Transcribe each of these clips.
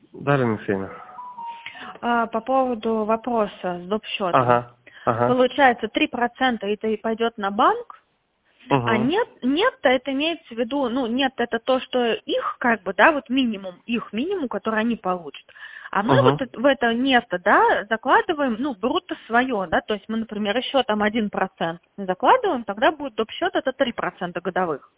Далее, Алексеевна. По поводу вопроса с доп. Счетом. Ага. Получается, 3% это и пойдет на банк, а нет, это имеется в виду, нет, это то, что их, как бы, да, вот минимум, который они получат. А мы вот в это место, да, закладываем, бруто свое, да, то есть мы, например, еще там 1% закладываем, тогда будет доп. Счет это 3% годовых.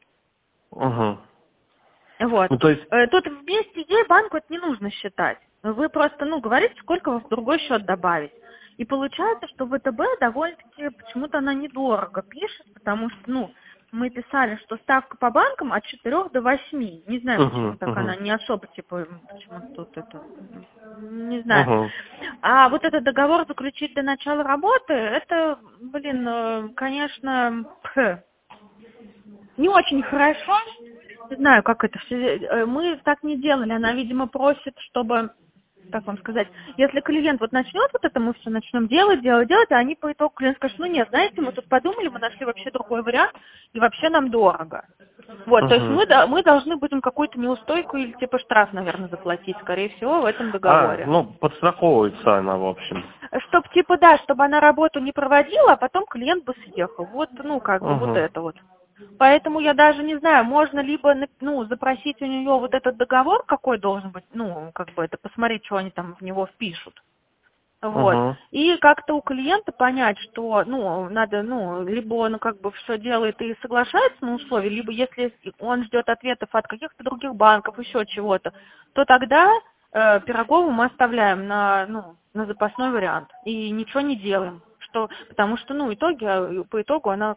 Вот. Ну, то есть... Тут вместе идеи банку это не нужно считать. Вы просто, говорите, сколько вы в другой счет добавить. И получается, что ВТБ довольно-таки почему-то она недорого пишет, потому что, мы писали, что ставка по банкам от 4 до 8. Не знаю, почему так она не особо, почему тут это, не знаю. А вот этот договор заключить до начала работы, это, конечно, не очень хорошо. Не знаю, как это все. Мы так не делали. Она, видимо, просит, чтобы, как вам сказать, если клиент вот начнет вот это, мы все начнем делать, а они по итогу клиент скажет, нет, знаете, мы тут подумали, мы нашли вообще другой вариант, и вообще нам дорого. Вот, то есть мы должны будем какую-то неустойку или типа штраф, наверное, заплатить, скорее всего, в этом договоре. Подстраховывается она, в общем. Чтобы она работу не проводила, а потом клиент бы съехал. Вот, вот это вот. Поэтому я даже не знаю, можно либо, запросить у нее вот этот договор, какой должен быть, это посмотреть, что они там в него впишут. Вот. И как-то у клиента понять, что, надо, либо он все делает и соглашается на условия, либо если он ждет ответов от каких-то других банков, еще чего-то, то тогда Пирогову мы оставляем на запасной вариант и ничего не делаем. Потому что, по итогу она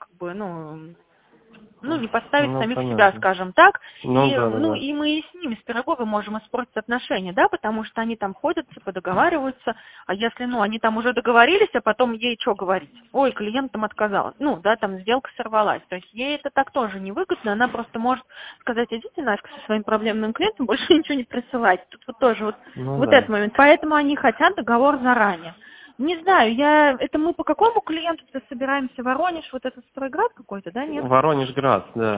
не поставить самих себя, скажем так. И мы и с ними, с Пироговой, можем испортить отношения, да, потому что они там ходят, договариваются, а если, они там уже договорились, а потом ей что говорить? Ой, клиент там отказал. Там сделка сорвалась. То есть ей это так тоже невыгодно, она просто может сказать, идите нафиг со своим проблемным клиентом, больше ничего не присылать. Тут вот тоже этот момент. Поэтому они хотят договор заранее. Не знаю, это мы по какому клиенту-то собираемся? Воронеж, вот этот Стройград какой-то, да, нет? Воронежград, да.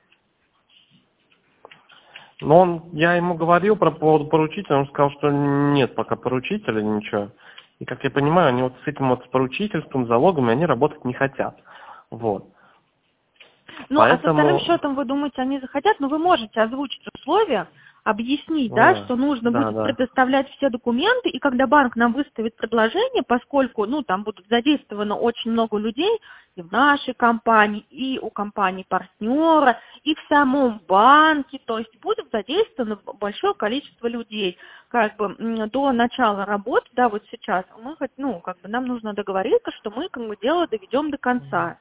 Но я ему говорил про поводу поручителя, он сказал, что нет пока поручителя, ничего. И, как я понимаю, они с этим с поручительством, залогами, они работать не хотят. Вот. А со вторым счетом, вы думаете, они захотят? Вы можете озвучить условия, объяснить, что нужно будет предоставлять все документы, и когда банк нам выставит предложение, поскольку, там будут задействовано очень много людей и в нашей компании, и у компании-партнера, и в самом банке, то есть будет задействовано большое количество людей. До начала работы, вот сейчас, мы нам нужно договориться, что мы дело доведем до конца.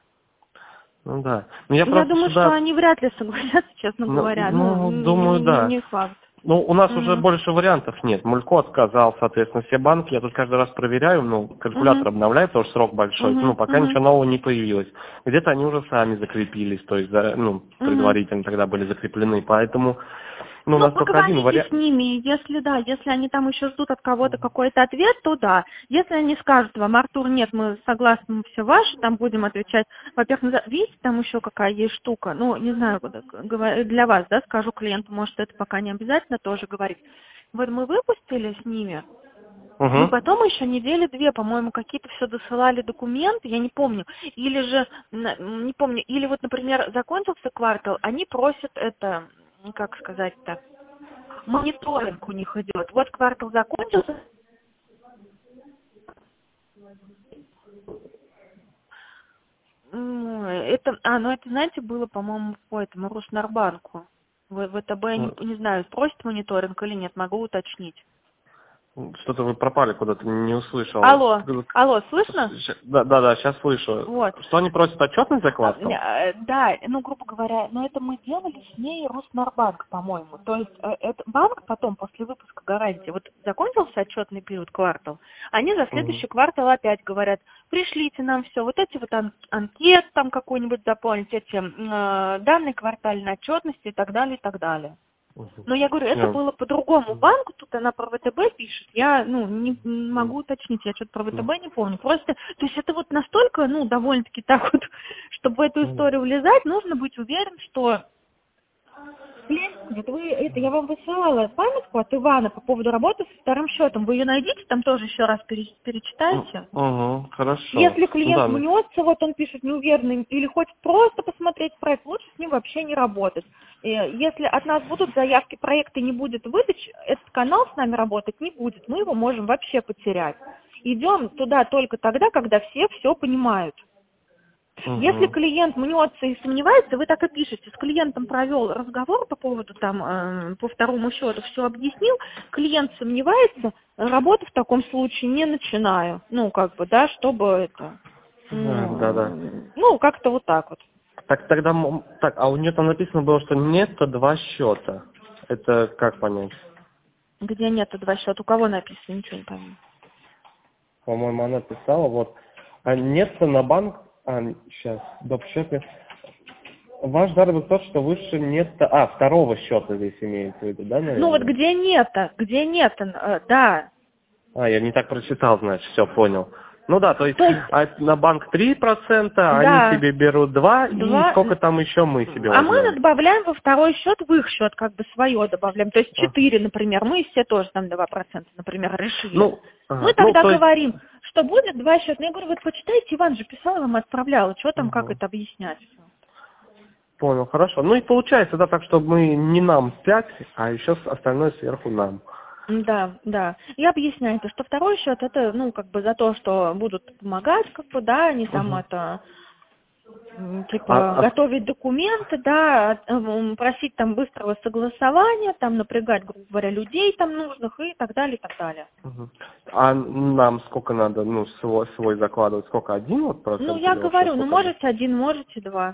Я думаю, что они вряд ли согласятся, честно говоря. Думаю, да. Не факт. У нас уже больше вариантов нет. Мулько отказал, соответственно, все банки. Я тут каждый раз проверяю, калькулятор обновляется, уже срок большой, пока ничего нового не появилось. Где-то они уже сами закрепились, то есть, предварительно тогда были закреплены, поэтому... у нас только один вариант. С ними, если они там еще ждут от кого-то какой-то ответ, то да. Если они скажут вам, Артур, нет, мы согласны, мы все ваши, там будем отвечать. Во-первых, видите, там еще какая есть штука, не знаю, для вас, скажу клиенту, может, это пока не обязательно тоже говорить. Вот мы выпустили с ними, и потом еще недели 2, по-моему, какие-то все досылали документы, я не помню. Или же, не помню, или вот, например, закончился квартал, они просят это... как сказать-то, мониторинг у них идет. Вот квартал закончился. Это, знаете, было, по-моему, по этому Руснарбанку. ВТБ, не знаю, просит мониторинг или нет, могу уточнить. Что-то вы пропали куда-то, не услышал. Алло, слышно? Да, сейчас слышу. Вот. Что они просят, отчетность за квартал? Да, грубо говоря, но это мы делали с ней Руснарбанк, по-моему. То есть это банк потом, после выпуска гарантии, вот закончился отчетный период, квартал, они за следующий квартал опять говорят, пришлите нам все, вот эти вот анкеты там какой-нибудь заполнить, эти данные квартальной отчетности и так далее, и так далее. Но я говорю, это было по другому банку, тут она про ВТБ пишет, я, не могу уточнить, я что-то про ВТБ не помню. Просто, то есть это вот настолько, довольно-таки так вот, чтобы в эту историю влезать, нужно быть уверен, что Нет, я вам высылала памятку от Ивана по поводу работы со вторым счетом. Вы ее найдите, там тоже еще раз перечитайте. Хорошо. Если клиент Да. мнется, вот он пишет неуверенный или хочет просто посмотреть проект, лучше с ним вообще не работать. Если от нас будут заявки, проекта не будет выдач, этот канал с нами работать не будет. Мы его можем вообще потерять. Идем туда только тогда, когда все понимают. Если клиент мнется и сомневается, вы так и пишете. С клиентом провел разговор по поводу там, по второму счету, все объяснил. Клиент сомневается, работу в таком случае не начинаю. Ну, как бы, да, чтобы это... Да. Ну, как-то вот так вот. Так тогда, а у нее там написано было, что нет 2 счета. Это как понять? Где нету 2 счета? У кого написано? Ничего не пойму. По-моему, она писала, вот, нет на банк, сейчас, доп. Счет. Ваш заработок тот, что выше нет, второго счета здесь имеется в виду, да, наверное? Ну вот где нет, да. Я не так прочитал, значит, все, понял. Ну да, то есть на банк 3%, да, они себе берут 2, и сколько там еще мы себе возьмем? Мы добавляем во второй счет, в их счет как бы свое добавляем. То есть 4, например, мы все тоже там 2%, например, решили. Мы тогда говорим, что будет 2 счета. Я говорю, вот почитайте, Иван же писал, вам отправлял, что там, как это объяснять? Понял, хорошо. Ну и получается, да, так, что мы не нам 5, а еще остальное сверху нам. Да. И объясняйте, что второй счет это, ну, как бы за то, что будут помогать, как бы, да, они там это, типа, готовить документы, да, просить там быстрого согласования, там напрягать, грубо говоря, людей там нужных и так далее, и так далее. А нам сколько надо, ну, свой закладывать? Сколько, 1%? Ну, я говорю, можете 1, можете 2.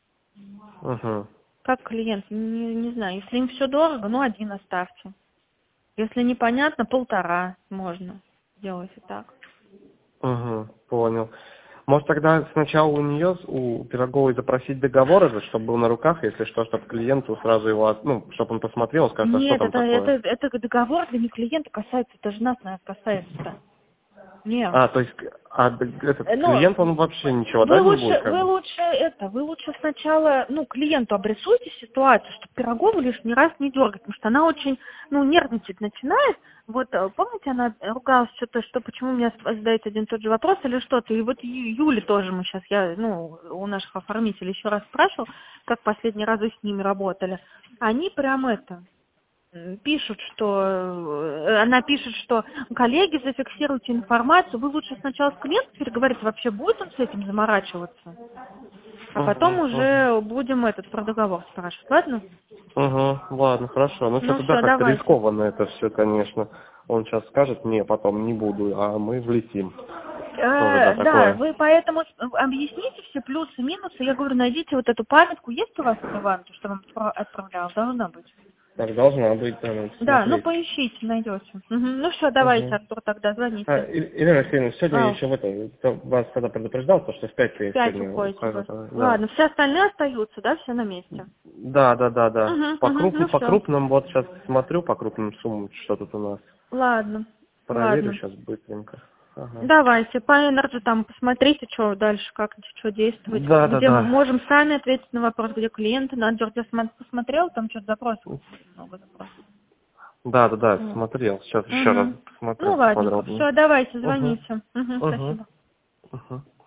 Как клиент, не знаю, если им все дорого, 1 оставьте. Если непонятно, 1,5 можно делать и так. Понял. Может, тогда сначала у Пироговой запросить договор, чтобы был на руках, если что, чтобы клиенту сразу его, чтобы он посмотрел, скажет, Нет, что там такое? это договор для не клиента касается, это же нас, наверное, касается-то. Нет. То есть, клиент, он вообще ничего, вы да, лучше, не будет? Вы лучше сначала, клиенту обрисуйте ситуацию, чтобы Пирогову лишний раз не дергать, потому что она очень, нервничать начинает. Вот, помните, она ругалась что-то, что почему мне задаете один и тот же вопрос или что-то. И вот Юле тоже мы сейчас, у наших оформителей еще раз спрашивал, как последние разы с ними работали. Они прям пишут, она пишет, что коллеги, зафиксируйте информацию, вы лучше сначала с клиентом переговорите, вообще будет он с этим заморачиваться, а потом уже будем про договор спрашивать, ладно? Ладно, хорошо. Что-то да, как-то рискованно это все, конечно. Он сейчас скажет, не, потом не буду, а мы влетим. Да, вы поэтому объясните все плюсы, минусы. Я говорю, найдите вот эту памятку. Есть у вас, Иван, что вам отправлял? Должна быть. Так должна быть, да. Да, поищите, найдете. Ну все, давайте, Артур, тогда звоните. Ирина Алексеевна, сегодня еще вас когда предупреждал, что в 5 я сегодня уходите. Ладно, все остальные остаются, да, все на месте? Да. По крупным, вот сейчас смотрю, по крупным суммам, что тут у нас. Ладно. Проверю сейчас быстренько. Давайте, по Энерджи там посмотрите, что дальше, как что действовать. Где мы можем сами ответить на вопрос, где клиенты. Надзор, я посмотрел, там что-то запросов, много запросов. Да, смотрел. Сейчас еще раз посмотрю. Ну ладно, все, давайте, звоните. Спасибо.